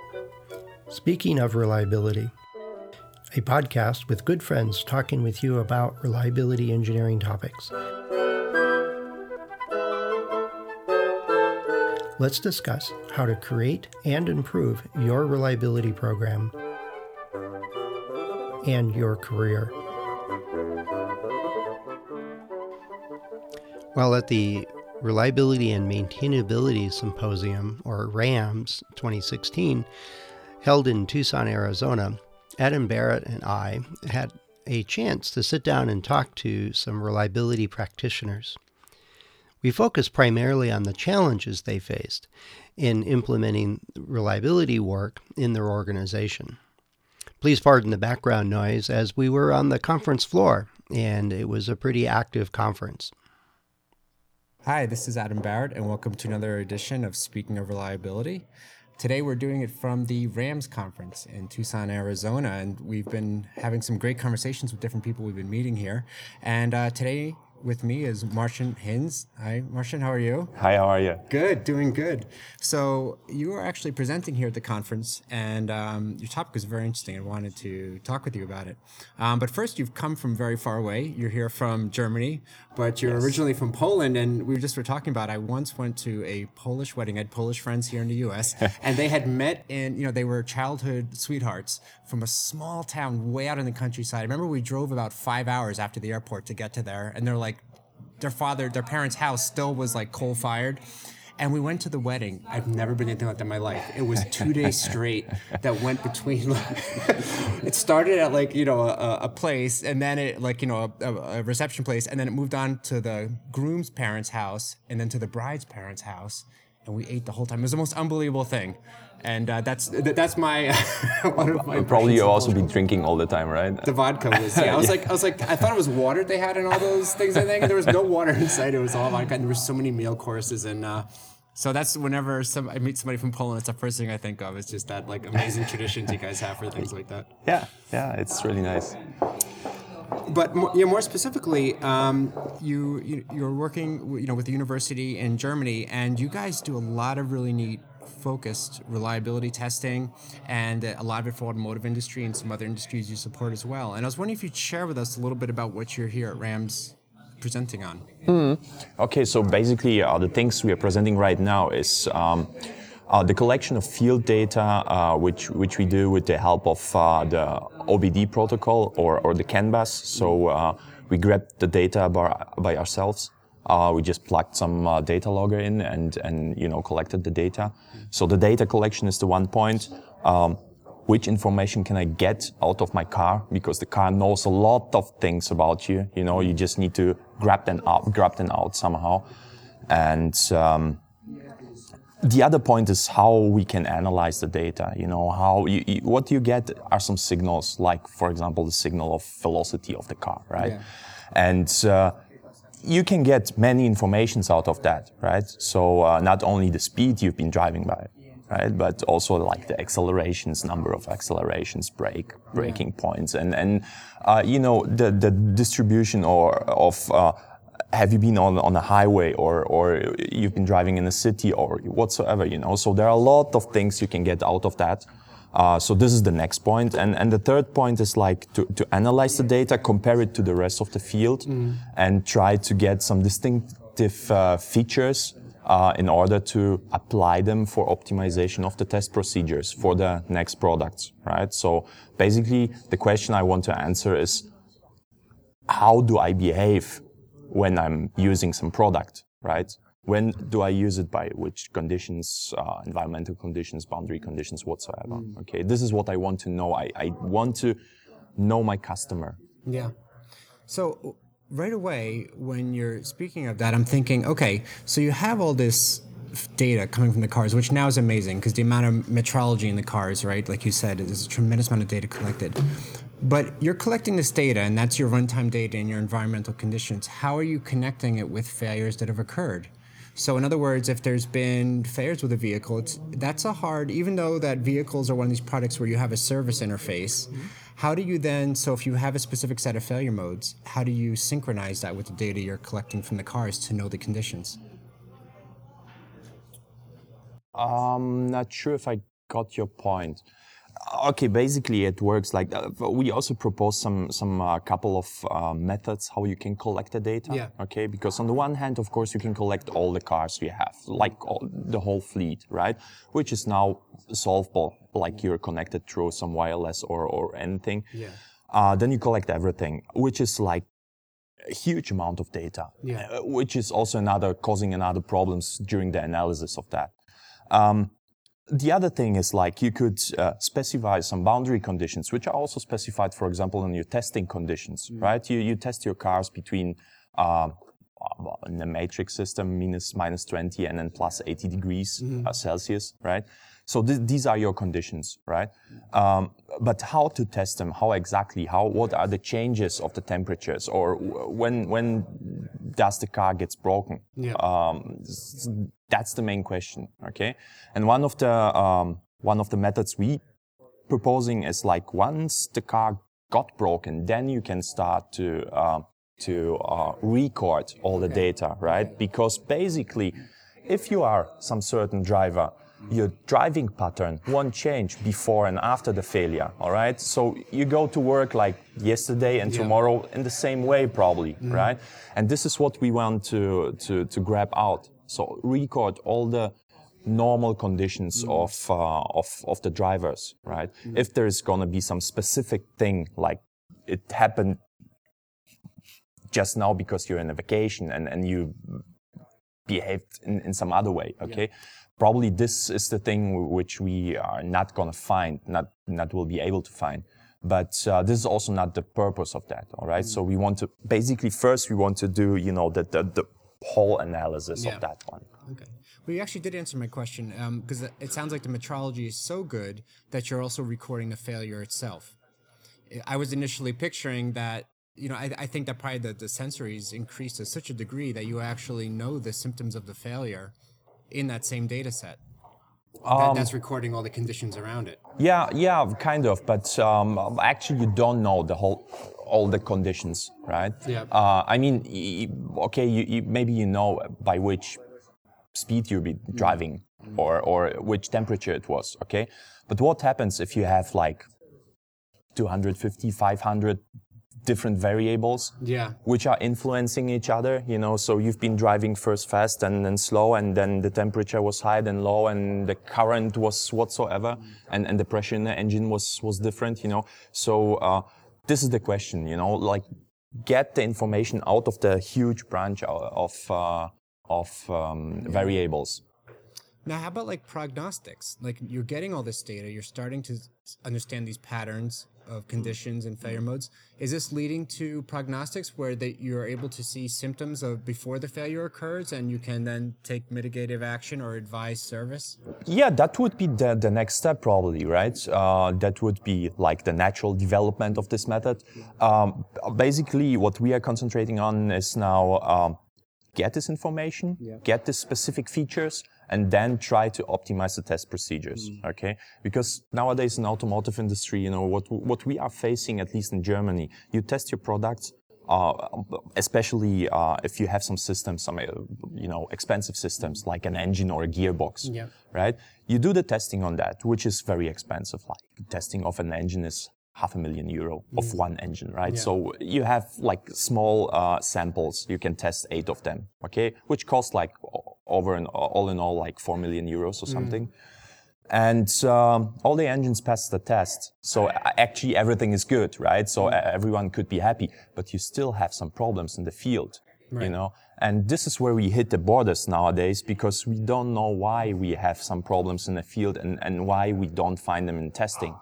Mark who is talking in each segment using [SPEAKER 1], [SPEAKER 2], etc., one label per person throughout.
[SPEAKER 1] Speaking of reliability, a podcast with good friends talking with you about reliability engineering topics. Let's discuss how to create and improve your reliability program and your career. Well, at the Reliability and Maintainability Symposium, or RAMS 2016, held in Tucson, Arizona, Adam Barrett and I had a chance to sit down and talk to some reliability practitioners. We focused primarily on the challenges they faced in implementing reliability work in their organization. Please pardon the background noise as we were on the conference floor, and it was a pretty active conference.
[SPEAKER 2] Hi, this is Adam Barrett, and welcome to another edition of Speaking of Reliability. Today we're doing it from the RAMS conference in Tucson, Arizona, and we've been having some great conversations with different people we've been meeting here. And today with me is Martian Hinz. Hi, Martian, how are you?
[SPEAKER 3] Hi, how are you?
[SPEAKER 2] Good, doing good. So you are actually presenting here at the conference, and your topic is very interesting. I wanted to talk with you about it. But first, you've come from very far away. You're here from Germany, but you're originally from Poland, and we were talking about, I once went to a Polish wedding. I had Polish friends here in the U.S., and they had met in, they were childhood sweethearts from a small town way out in the countryside. I remember we drove about 5 hours after the airport to get to there, and they're like, their parents' house still was like coal-fired. And we went to the wedding. I've never been anything like that in my life. It was 2 days straight that went between, it started at a place, and then it a reception place, and then it moved on to the groom's parents' house, and then to the bride's parents' house. And we ate the whole time. It was the most unbelievable thing. And that's my one of my.
[SPEAKER 3] Probably you also be drinking all the time, right?
[SPEAKER 2] The vodka was. Yeah, I was like, I thought it was water they had in all those things. I think and there was no water inside. It was all vodka, and there were so many meal courses, and so that's whenever I meet somebody from Poland, it's the first thing I think of. It's just that amazing traditions you guys have for things like that.
[SPEAKER 3] Yeah, it's really nice.
[SPEAKER 2] But more specifically, you're working with the university in Germany, and you guys do a lot of really neat focused reliability testing, and a lot of it for automotive industry and some other industries you support as well. And I was wondering if you'd share with us a little bit about what you're here at RAMS presenting on.
[SPEAKER 3] Okay, so basically the things we are presenting right now is the collection of field data, which we do with the help of the OBD protocol or the CAN bus. So we grab the data by ourselves. We just plugged some data logger in and collected the data. So the data collection is the one point. Which information can I get out of my car? Because the car knows a lot of things about you. You just need to grab them out somehow. And the other point is how we can analyze the data. What you get are some signals, like, for example, the signal of velocity of the car, right? Yeah. And you can get many informations out of that, right? So not only the speed you've been driving by, right, but also like the accelerations, number of accelerations, braking points, and the distribution of have you been on a highway or you've been driving in a city or whatsoever, So there are a lot of things you can get out of that. So this is the next point. And the third point is to analyze the data, compare it to the rest of the field, and try to get some distinctive features in order to apply them for optimization of the test procedures for the next products, right? So basically the question I want to answer is, how do I behave when I'm using some product, right? When do I use it, by which conditions, environmental conditions, boundary conditions, whatsoever? Okay, this is what I want to know. I want to know my customer.
[SPEAKER 2] Yeah. So right away, when you're speaking of that, I'm thinking, okay, so you have all this data coming from the cars, which now is amazing because the amount of metrology in the cars, right? Like you said, there's a tremendous amount of data collected. But you're collecting this data, and that's your runtime data and your environmental conditions. How are you connecting it with failures that have occurred? So in other words, if there's been failures with a vehicle, that's a hard, even though that vehicles are one of these products where you have a service interface, how do you then, so if you have a specific set of failure modes, how do you synchronize that with the data you're collecting from the cars to know the conditions?
[SPEAKER 3] I'm not sure if I got your point. Okay, basically it works like we also propose some couple of methods how you can collect the data.
[SPEAKER 2] Yeah.
[SPEAKER 3] Okay, because on the one hand, of course, you can collect all the cars you have, like the whole fleet, right? Which is now solvable, like you're connected through some wireless or anything.
[SPEAKER 2] Yeah.
[SPEAKER 3] Then you collect everything, which is like a huge amount of data, which is also causing another problems during the analysis of that. The other thing is like you could specify some boundary conditions, which are also specified, for example, in your testing conditions, right? You test your cars between in the matrix system minus 20 and then plus 80 degrees Celsius, right? So these are your conditions, right? But how to test them? How exactly? What are the changes of the temperatures? Or when does the car gets broken?
[SPEAKER 2] Yeah.
[SPEAKER 3] That's the main question, okay? And one of the methods we proposing is like once the car got broken, then you can start to record all the data, right? Because basically, if you are some certain driver, your driving pattern won't change before and after the failure, all right? So you go to work like yesterday and tomorrow in the same way probably, right? And this is what we want to grab out. So record all the normal conditions of the drivers, right? If there is gonna be some specific thing like it happened just now because you're in a vacation and you behaved in some other way, okay? Probably this is the thing which we are not gonna find, not will be able to find. But this is also not the purpose of that, all right? So we want to, basically first we want to do, the whole analysis of that one.
[SPEAKER 2] Okay. Well, you actually did answer my question, because it sounds like the metrology is so good that you're also recording the failure itself. I was initially picturing that, I think that probably the sensories increased to such a degree that you actually know the symptoms of the failure in that same data set. That's recording all the conditions around it.
[SPEAKER 3] Yeah, kind of, but actually you don't know all the conditions, right?
[SPEAKER 2] Yeah.
[SPEAKER 3] I mean, okay, maybe you know by which speed you'll be driving or which temperature it was, okay? But what happens if you have like 250, 500 different variables which are influencing each other, so you've been driving first fast and then slow, and then the temperature was high then low, and the current was whatsoever, and the pressure in the engine was different, so this is the question, like get the information out of the huge branch of variables.
[SPEAKER 2] Now, how about like prognostics? Like you're getting all this data, you're starting to understand these patterns of conditions and failure modes. Is this leading to prognostics where you're able to see symptoms of before the failure occurs and you can then take mitigative action or advise service?
[SPEAKER 3] Yeah, that would be the next step probably, right? That would be like the natural development of this method. Basically, what we are concentrating on is now get this information, get the specific features, and then try to optimize the test procedures, okay? Because nowadays in automotive industry, what we are facing, at least in Germany, you test your products, especially if you have some systems, some expensive systems like an engine or a gearbox, right? You do the testing on that, which is very expensive. Like testing of an engine is €500,000 of one engine, right? So you have like small samples, you can test 8 of them, okay? Which cost like all in all like €4 million or something. And all the engines pass the test. So actually everything is good, right? So everyone could be happy, but you still have some problems in the field, And this is where we hit the borders nowadays, because we don't know why we have some problems in the field and why we don't find them in testing.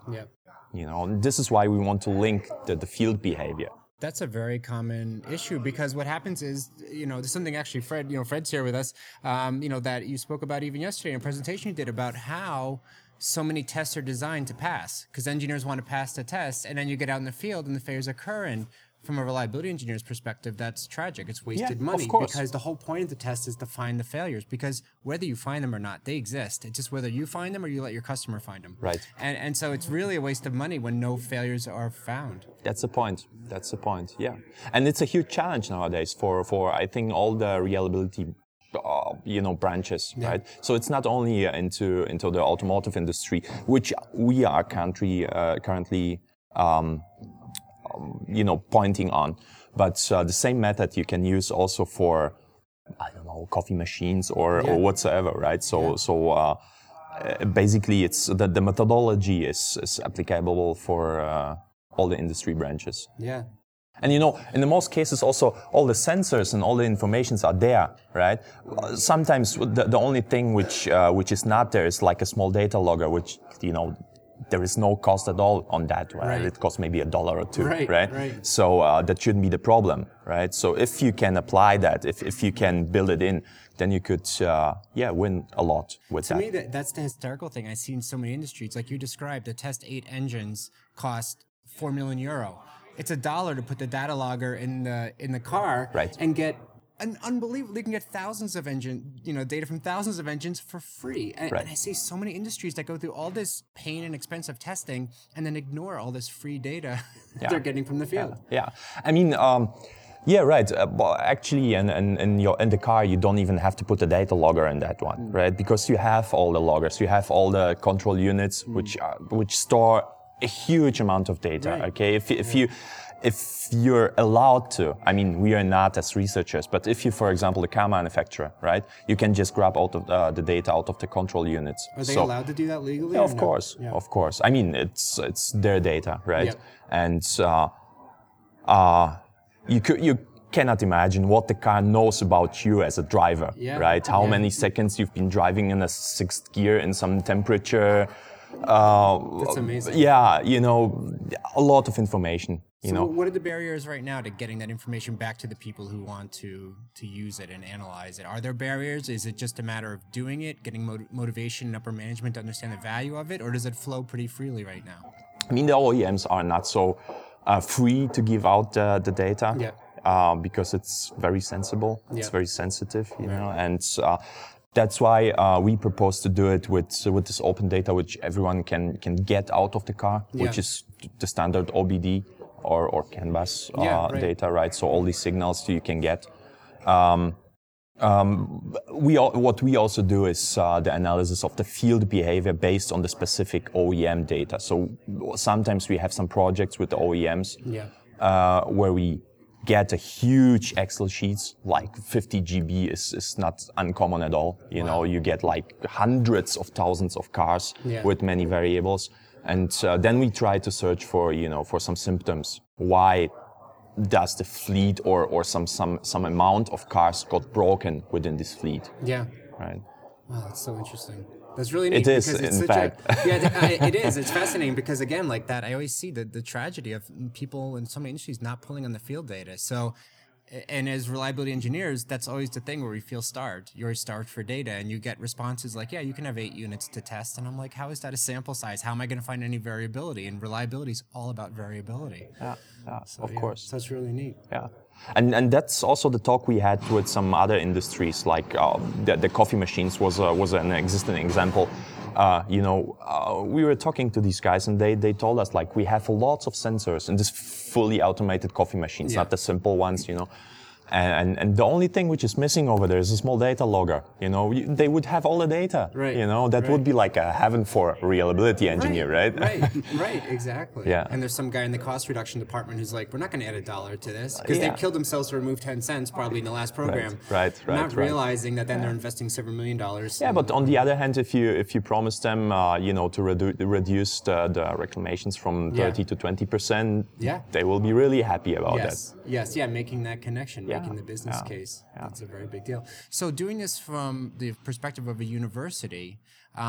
[SPEAKER 3] This is why we want to link the field behavior.
[SPEAKER 2] That's a very common issue, because what happens is, there's something actually Fred's here with us, that you spoke about even yesterday in a presentation you did about how so many tests are designed to pass, because engineers want to pass the test, and then you get out in the field and the failures occur, and from a reliability engineer's perspective, that's tragic. It's wasted money, because the whole point of the test is to find the failures, because whether you find them or not, they exist. It's just whether you find them or you let your customer find them.
[SPEAKER 3] Right.
[SPEAKER 2] And so it's really a waste of money when no failures are found.
[SPEAKER 3] That's the point, yeah. And it's a huge challenge nowadays for I think all the reliability branches, right? So it's not only into the automotive industry, which we are currently pointing on, but the same method you can use also for, I don't know, coffee machines or whatsoever, right? So basically, it's the methodology is applicable for all the industry branches.
[SPEAKER 2] Yeah.
[SPEAKER 3] And in the most cases, also all the sensors and all the informations are there, right? Sometimes the only thing which is not there is like a small data logger, which there is no cost at all on that, right? It costs maybe $1 or $2, right? So that shouldn't be the problem, right? So if you can apply that, if you can build it in, then you could, win a lot with that.
[SPEAKER 2] To me, that's the hysterical thing I see in so many industries. Like you described, the test 8 engines cost €4 million. It's $1 to put the data logger in the car, and get an unbelievable. You can get thousands of data from thousands of engines for free. And I see so many industries that go through all this pain and expensive testing and then ignore all this free data they're getting from the field.
[SPEAKER 3] Yeah. I mean, but actually, in the car, you don't even have to put the data logger in that one, right? Because you have all the loggers, you have all the control units, which store a huge amount of data. Okay, if you're allowed to, I mean, we are not as researchers, but if you, for example, the car manufacturer, right, you can just grab out of the data out of the control units.
[SPEAKER 2] Are they allowed to do that legally?
[SPEAKER 3] Yeah, of course, of course. I mean, it's their data, right? And you cannot imagine what the car knows about you as a driver, right? How many seconds you've been driving in a 6th gear in some temperature.
[SPEAKER 2] That's amazing.
[SPEAKER 3] Yeah, a lot of information.
[SPEAKER 2] So what are the barriers right now to getting that information back to the people who want to use it and analyze it? Are there barriers? Is it just a matter of doing it, getting motivation and upper management to understand the value of it, or does it flow pretty freely right now?
[SPEAKER 3] I mean, the OEMs are not so free to give out the data because it's very sensible, it's very sensitive, and that's why we propose to do it with this open data, which everyone can get out of the car, which is the standard OBD or CAN bus data, right? So all these signals you can get. What we also do is the analysis of the field behavior based on the specific OEM data. So sometimes we have some projects with the OEMs where we get a huge Excel sheets, like 50 GB is not uncommon at all. You get like hundreds of thousands of cars with many variables. And then we try to search for some symptoms. Why does the fleet or some amount of cars got broken within this fleet?
[SPEAKER 2] Yeah.
[SPEAKER 3] Right.
[SPEAKER 2] Wow, that's so interesting. That's really neat.
[SPEAKER 3] It is, in fact.
[SPEAKER 2] It is. It's fascinating because, again, like that, I always see the tragedy of people in so many industries not pulling on the field data. So, and as reliability engineers, that's always the thing where we feel starved. You're starved for data, and you get responses like, you can have 8 units to test. And I'm like, how is that a sample size? How am I going to find any variability? And reliability is all about variability.
[SPEAKER 3] Of course.
[SPEAKER 2] So that's really neat.
[SPEAKER 3] Yeah. And that's also the talk we had with some other industries, like the coffee machines was an existing example. We were talking to these guys, and they told us, like, we have lots of sensors in this fully automated coffee machines, not the simple ones, And the only thing which is missing over there is a small data logger. They would have all the data.
[SPEAKER 2] Right.
[SPEAKER 3] That would be like a heaven for a reliability engineer, right?
[SPEAKER 2] Right, exactly.
[SPEAKER 3] Yeah.
[SPEAKER 2] And there's some guy in the cost reduction department who's like, we're not going to add $1 to this because they killed themselves to remove 10 cents probably in the last program.
[SPEAKER 3] Right.
[SPEAKER 2] Not realizing that then they're investing several $1 million.
[SPEAKER 3] Yeah, but on the other hand, if you promise them, to reduce the reclamations from 30 to 20%, they will be really happy about that.
[SPEAKER 2] Yes, making that connection. Making the business case. That's a very big deal. So doing this from the perspective of a university,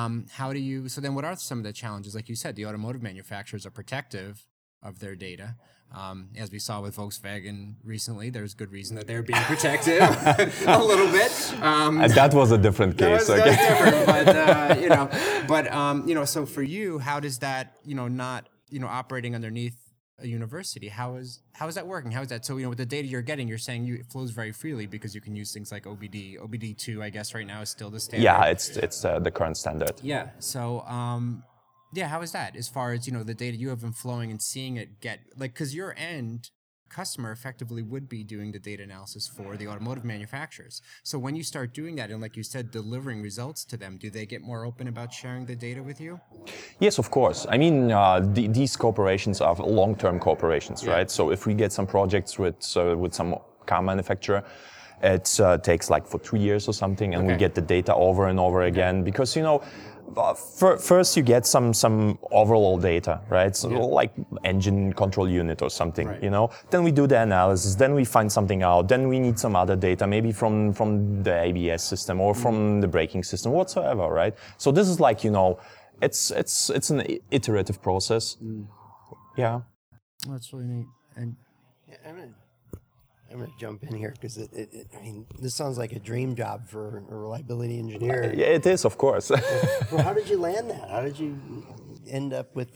[SPEAKER 2] so then what are some of the challenges? Like you said, the automotive manufacturers are protective of their data. As we saw with Volkswagen recently, there's good reason that they're being protective a little bit.
[SPEAKER 3] And that was a different case.
[SPEAKER 2] That was different, but so for you, how does that, not, operating underneath a university, how is that working? How is that? So, with the data you're getting, you're saying it flows very freely because you can use things like OBD. OBD2, I guess, right now is still the standard.
[SPEAKER 3] Yeah, it's the current standard.
[SPEAKER 2] Yeah. So, how is that as far as, the data you have been flowing and seeing it get, like, because your end customer effectively would be doing the data analysis for the automotive manufacturers. So when you start doing that, and like you said, delivering results to them, do they get more open about sharing the data with you?
[SPEAKER 3] Yes, of course. I mean, these corporations are long-term corporations, right? So if we get some projects with some car manufacturer, it takes like for 3 years or something, and we get the data over and over again, because, you know, first you get some overall data, right? So like engine control unit or something, you know. Then we do the analysis, then we find something out, then we need some other data, maybe from the ABS system or from the braking system, whatsoever, right? So this is like, you know, it's an iterative process. Yeah.
[SPEAKER 2] That's really neat. And
[SPEAKER 1] I'm going to jump in here because I mean, this sounds like a dream job for a reliability engineer.
[SPEAKER 3] Yeah, it is, of course.
[SPEAKER 1] Well, how did you land that? How did you end up with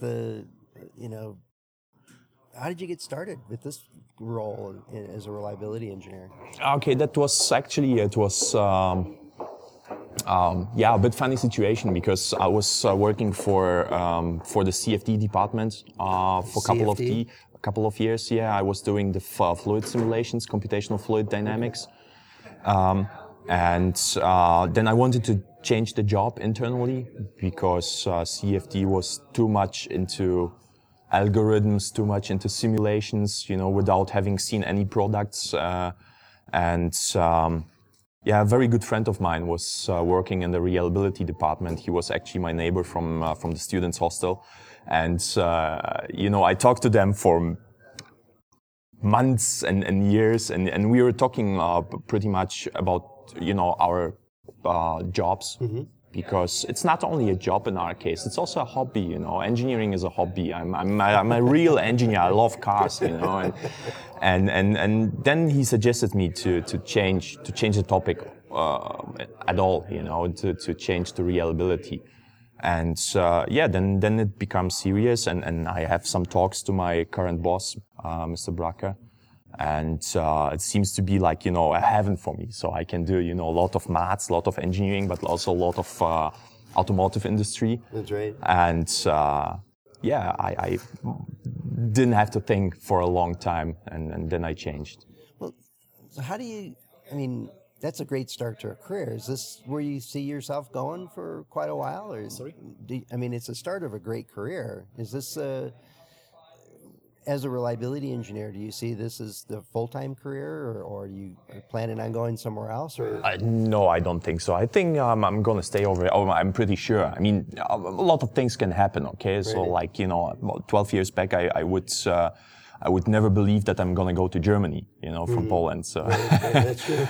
[SPEAKER 1] how did you get started with this role as a reliability engineer?
[SPEAKER 3] Okay, that was actually, a bit funny situation, because I was working for the CFD department for a couple of years. Yeah, I was doing the fluid simulations, computational fluid dynamics, and then I wanted to change the job internally, because CFD was too much into algorithms, too much into simulations, you know, without having seen any products, a very good friend of mine was working in the reliability department. He was actually my neighbor from the students' hostel. And, you know, I talked to them for months and years, and we were talking pretty much about, you know, our jobs. Because it's not only a job in our case, it's also a hobby, you know. Engineering is a hobby. I'm a real engineer. I love cars, you know. And then he suggested me to change the topic at all, you know, to change the reliability. And then it becomes serious, and I have some talks to my current boss, Mr. Bracker. And it seems to be like, you know, a heaven for me. So I can do, you know, a lot of maths, a lot of engineering, but also a lot of automotive industry.
[SPEAKER 1] That's right.
[SPEAKER 3] And I didn't have to think for a long time, and then I changed.
[SPEAKER 1] Well, so how do you, I mean, that's a great start to a career. Is this where you see yourself going for quite a while? Or I mean, it's the start of a great career. Is this as a reliability engineer, do you see this as the full-time career, or are you planning on going somewhere else? Or
[SPEAKER 3] no, I don't think so. I think I'm going to stay over. Oh, I'm pretty sure. I mean, a lot of things can happen. Okay, so like, you know, 12 years back, I would never believe that I'm going to go to Germany, you know, from Poland. So,
[SPEAKER 1] that's true.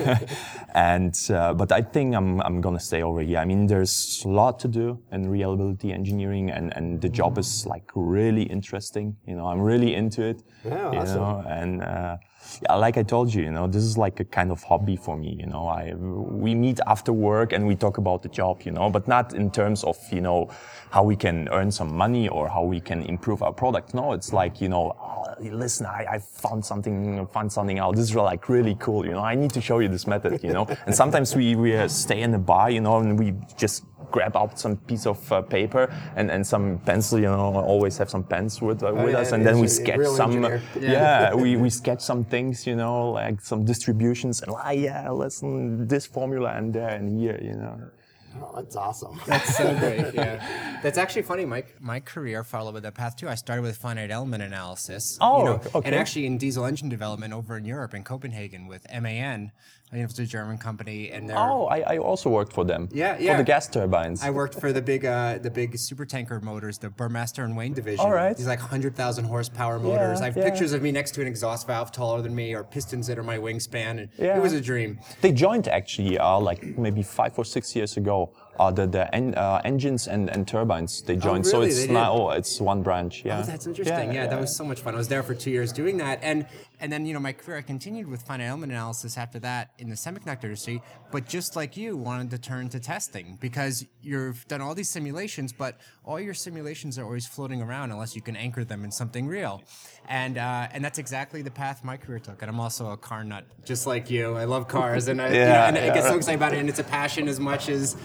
[SPEAKER 3] but I think I'm going to stay over here. I mean, there's a lot to do in reliability engineering, and the job is like really interesting. You know, I'm really into it.
[SPEAKER 1] Yeah,
[SPEAKER 3] you
[SPEAKER 1] awesome.
[SPEAKER 3] know, and like I told you, you know, this is like a kind of hobby for me. You know, we meet after work and we talk about the job, you know, but not in terms of, you know, how we can earn some money or how we can improve our product. No, it's like, you know, listen, I found something out. This is like really cool, you know. I need to show you this method, you know. And sometimes we stay in a bar, you know, and we just grab out some piece of paper and some pencil, you know. Always have some pens with us, and then we sketch some. We sketch some things, you know, like some distributions, and listen, this formula and there and here, you know.
[SPEAKER 1] Oh, that's awesome.
[SPEAKER 2] That's so great, yeah. That's actually funny. My career followed with that path too. I started with finite element analysis.
[SPEAKER 3] Oh,
[SPEAKER 2] you know,
[SPEAKER 3] okay.
[SPEAKER 2] And actually in diesel engine development over in Europe, in Copenhagen, with MAN. You know, it's a German company, and they're...
[SPEAKER 3] Oh, I also worked for them.
[SPEAKER 2] Yeah.
[SPEAKER 3] For the gas turbines.
[SPEAKER 2] I worked for the big super tanker motors, the Burmester and Wayne division.
[SPEAKER 3] All right.
[SPEAKER 2] These like 100,000 horsepower motors. I have pictures of me next to an exhaust valve taller than me, or pistons that are my wingspan, and it was a dream.
[SPEAKER 3] They joined actually like maybe 5 or 6 years ago. The engines and turbines, they joined.
[SPEAKER 2] Oh, really?
[SPEAKER 3] So it's now it's one branch. Yeah.
[SPEAKER 2] Oh, that's interesting. Yeah, that was so much fun. I was there for 2 years doing that, and then, you know, my career, I continued with finite element analysis after that in the semiconductor industry, but just like you, wanted to turn to testing, because you've done all these simulations, but all your simulations are always floating around unless you can anchor them in something real. And that's exactly the path my career took. And I'm also a car nut, just like you. I love cars, and I get so excited about it, and it's a passion as much as... I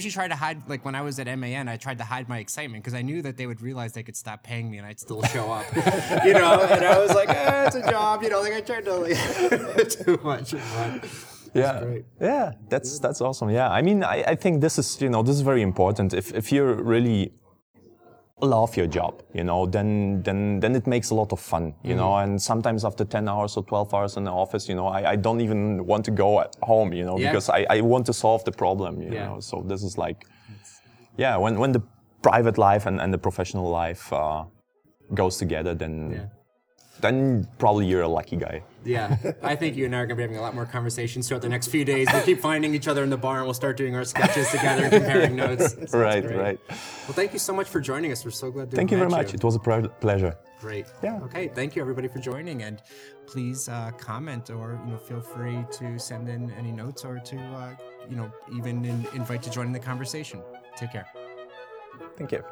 [SPEAKER 2] usually try to hide, like when I was at MAN, I tried to hide my excitement because I knew that they would realize they could stop paying me and I'd still show up, and I was like, it's a job, like I tried to like too much. But
[SPEAKER 3] yeah,
[SPEAKER 2] great.
[SPEAKER 3] Yeah, that's awesome. Yeah, I mean, I think this is very important. If you really love your job, then it makes a lot of fun, and sometimes after 10 hours or 12 hours in the office, I don't even want to go at home, because I want to solve the problem, so this is like, when the private life and the professional life goes together, then probably you're a lucky guy.
[SPEAKER 2] Yeah, I think you and I are going to be having a lot more conversations throughout the next few days. We'll keep finding each other in the bar and we'll start doing our sketches together and comparing notes. So
[SPEAKER 3] right.
[SPEAKER 2] Well, thank you so much for joining us. We're so glad to
[SPEAKER 3] Thank you very much. It was a pleasure.
[SPEAKER 2] Great.
[SPEAKER 3] Yeah.
[SPEAKER 2] Okay, thank you everybody for joining, and please comment or feel free to send in any notes or to even invite to join in the conversation. Take care.
[SPEAKER 3] Thank you.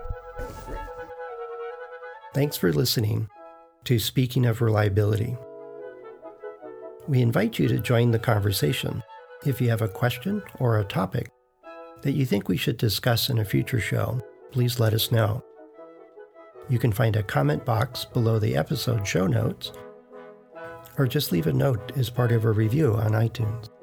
[SPEAKER 1] Thanks for listening to Speaking of Reliability. We invite you to join the conversation. If you have a question or a topic that you think we should discuss in a future show, please let us know. You can find a comment box below the episode show notes, or just leave a note as part of a review on iTunes.